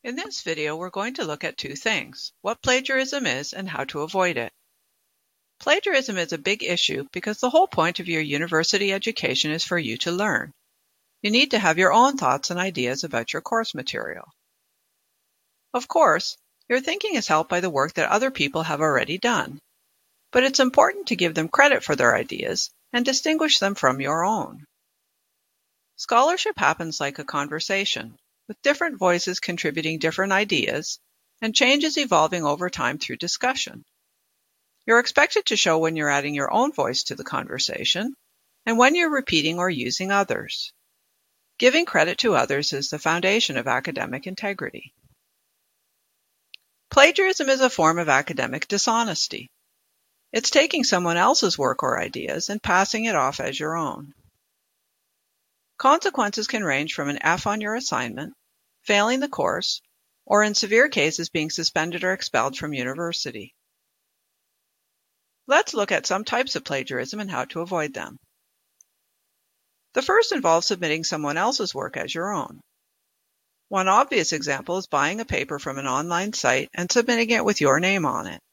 In this video, we're going to look at two things: what plagiarism is and how to avoid it. Plagiarism is a big issue because the whole point of your university education is for you to learn. You need to have your own thoughts and ideas about your course material. Of course, your thinking is helped by the work that other people have already done, but it's important to give them credit for their ideas and distinguish them from your own. Scholarship happens like a conversation, with different voices contributing different ideas, and changes evolving over time through discussion. You're expected to show when you're adding your own voice to the conversation, and when you're repeating or using others. Giving credit to others is the foundation of academic integrity. Plagiarism is a form of academic dishonesty. It's taking someone else's work or ideas and passing it off as your own. Consequences can range from an F on your assignment, failing the course, or in severe cases being suspended or expelled from university. Let's look at some types of plagiarism and how to avoid them. The first involves submitting someone else's work as your own. One obvious example is buying a paper from an online site and submitting it with your name on it.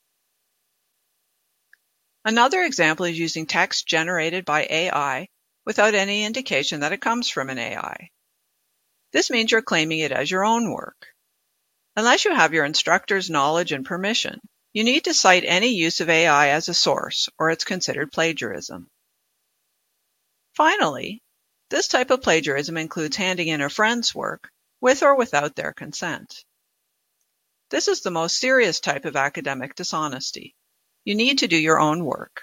Another example is using text generated by AI without any indication that it comes from an AI. This means you're claiming it as your own work. Unless you have your instructor's knowledge and permission, you need to cite any use of AI as a source, or it's considered plagiarism. Finally, this type of plagiarism includes handing in a friend's work with or without their consent. This is the most serious type of academic dishonesty. You need to do your own work.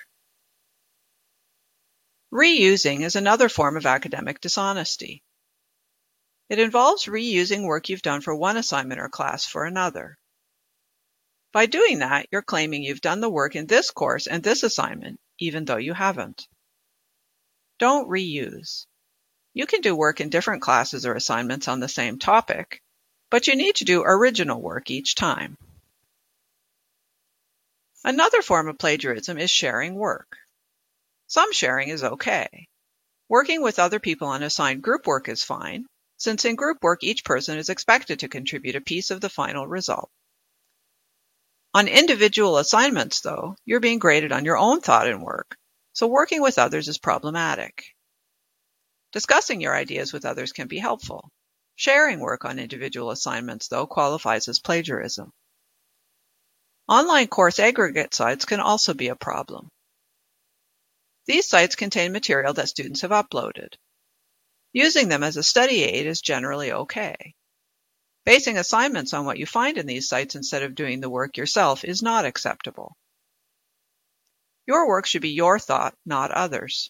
Reusing is another form of academic dishonesty. It involves reusing work you've done for one assignment or class for another. By doing that, you're claiming you've done the work in this course and this assignment, even though you haven't. Don't reuse. You can do work in different classes or assignments on the same topic, but you need to do original work each time. Another form of plagiarism is sharing work. Some sharing is okay. Working with other people on assigned group work is fine, since in group work each person is expected to contribute a piece of the final result. On individual assignments, though, you're being graded on your own thought and work, so working with others is problematic. Discussing your ideas with others can be helpful. Sharing work on individual assignments, though, qualifies as plagiarism. Online course aggregate sites can also be a problem. These sites contain material that students have uploaded. Using them as a study aid is generally okay. Basing assignments on what you find in these sites instead of doing the work yourself is not acceptable. Your work should be your thought, not others.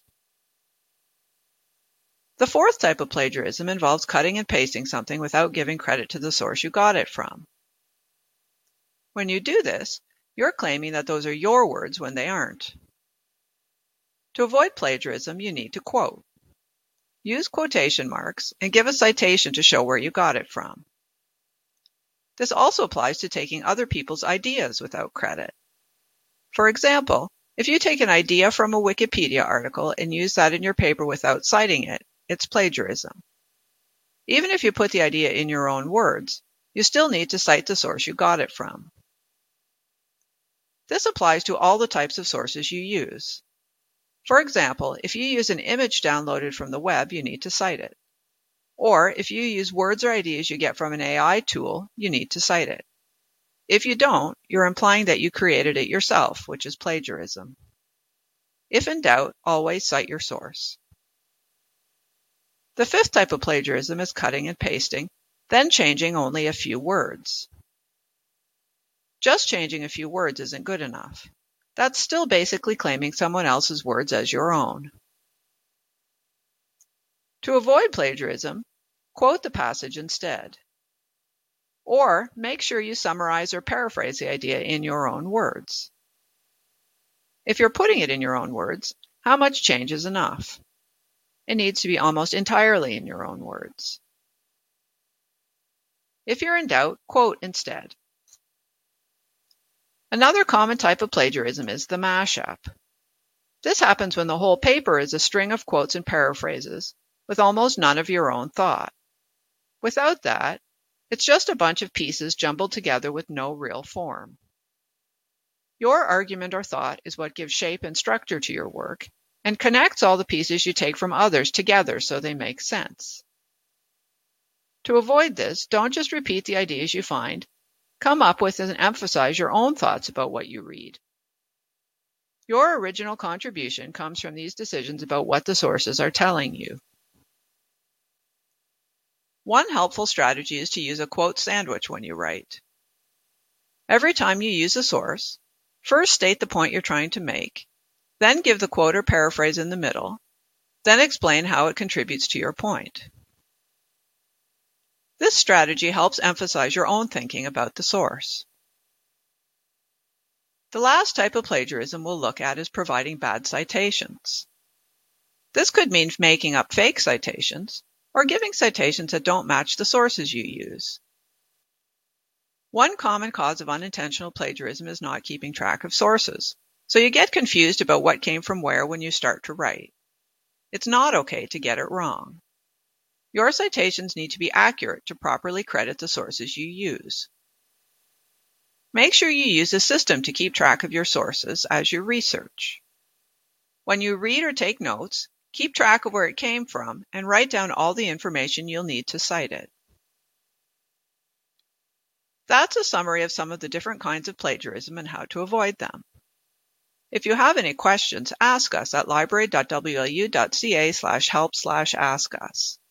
The fourth type of plagiarism involves cutting and pasting something without giving credit to the source you got it from. When you do this, you're claiming that those are your words when they aren't. To avoid plagiarism, you need to quote. Use quotation marks and give a citation to show where you got it from. This also applies to taking other people's ideas without credit. For example, if you take an idea from a Wikipedia article and use that in your paper without citing it, it's plagiarism. Even if you put the idea in your own words, you still need to cite the source you got it from. This applies to all the types of sources you use. For example, if you use an image downloaded from the web, you need to cite it. Or if you use words or ideas you get from an AI tool, you need to cite it. If you don't, you're implying that you created it yourself, which is plagiarism. If in doubt, always cite your source. The fifth type of plagiarism is cutting and pasting, then changing only a few words. Just changing a few words isn't good enough. That's still basically claiming someone else's words as your own. To avoid plagiarism, quote the passage instead. Or make sure you summarize or paraphrase the idea in your own words. If you're putting it in your own words, how much change is enough? It needs to be almost entirely in your own words. If you're in doubt, quote instead. Another common type of plagiarism is the mashup. This happens when the whole paper is a string of quotes and paraphrases, with almost none of your own thought. Without that, It's just a bunch of pieces jumbled together with no real form. Your argument or thought is what gives shape and structure to your work and connects all the pieces you take from others together so they make sense. To avoid this, don't just repeat the ideas you find. Come up with and emphasize your own thoughts about what you read. Your original contribution comes from these decisions about what the sources are telling you. One helpful strategy is to use a quote sandwich when you write. Every time you use a source, first state the point you're trying to make, then give the quote or paraphrase in the middle, then explain how it contributes to your point. This strategy helps emphasize your own thinking about the source. The last type of plagiarism we'll look at is providing bad citations. This could mean making up fake citations or giving citations that don't match the sources you use. One common cause of unintentional plagiarism is not keeping track of sources, so you get confused about what came from where when you start to write. It's not okay to get it wrong. Your citations need to be accurate to properly credit the sources you use. Make sure you use a system to keep track of your sources as you research. When you read or take notes, keep track of where it came from and write down all the information you'll need to cite it. That's a summary of some of the different kinds of plagiarism and how to avoid them. If you have any questions, ask us at library.wlu.ca/help/askus.